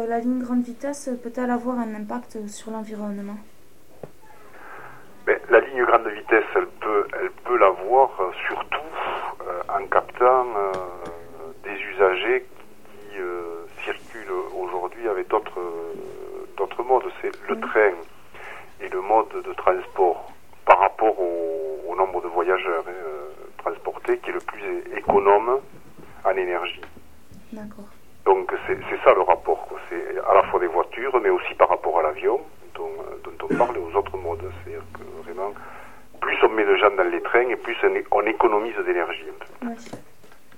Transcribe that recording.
la ligne grande vitesse peut-elle avoir un impact sur l'environnement? Mais la ligne grande vitesse, elle peut l'avoir surtout en captant des usagers qui circulent aujourd'hui avec d'autres modes. C'est le train et le mode de transport par rapport au nombre de voyageurs transportés qui est le plus économe en énergie. D'accord. Donc c'est ça le rapport, quoi. C'est à la fois des voitures, mais aussi par rapport à l'avion, dont on parle, et aux autres modes. C'est-à-dire que vraiment, plus on met de gens dans les trains, et plus